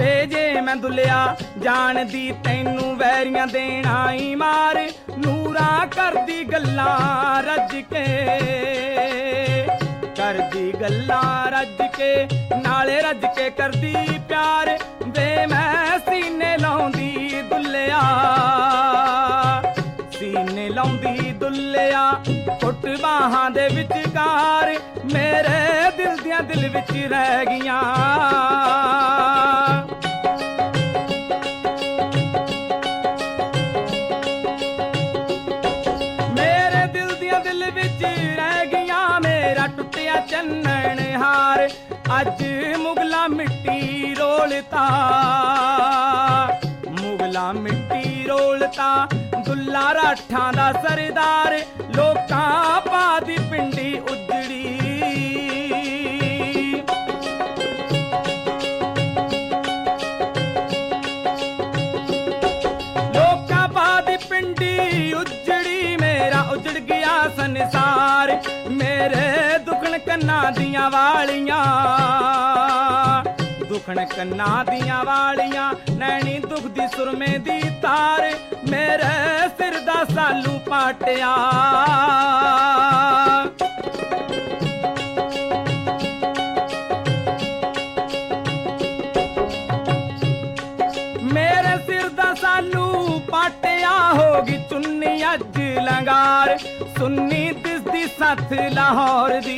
वे जे मैं दुलिया जान दी तैनू वैरियां देना ही मार नूरा कर दी गल्ला रज के कर दी गल्ला रज के नाले रज के कर दी प्यार वे मैं सीने लाउंदी दुलिया सीने लाउंदी दुलिया घुट बाहां दे विचकार मेरे दिल दियां दिल विच रह गईयां मेरे दिल दियां दिल विच रह गईयां मेरा टुटिया चन्नन हार अज मुगला मिट्टी रोलता मुगला मिट्टी रोलता दुल्ला राठां दा सरदार लोकां पा दी पिंडी उजड़ी लोकां पा दी पिंडी उजड़ी मेरा उजड़ गया संसार मेरे दुखन कन्ना दियां वालियां दुखन कन्ना दियां वालियां नैनी दुख दी सुरमे दी तार मेरे सिर दा सालू पाटिया मेरे सिर दा सालू पाटिया होगी चुन्नी अज लंगार सुन्नी दिसदी सथ लाहौर दी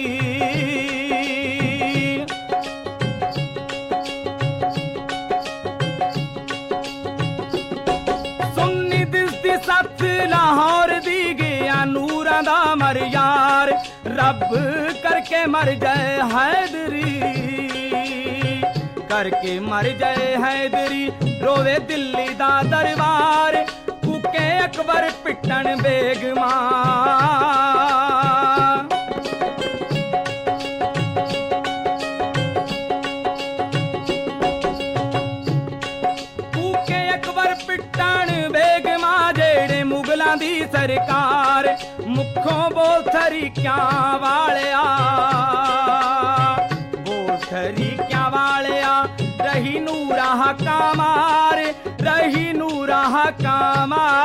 सत लाहौर दी गया नूरां दा मर यार रब करके मर जाए हैदरी करके मर जाए हैदरी रोवे दिल्ली दा दरबार कूके अकबर पिटन बेगमा कूके अकबर पिटन बेगमा जेड़े मुगलां दी सरकार मुखों बोल थरीक्यां वालिया बोल थरीक्यां वालिया रही नूरा हका मार रही नूरा हका मार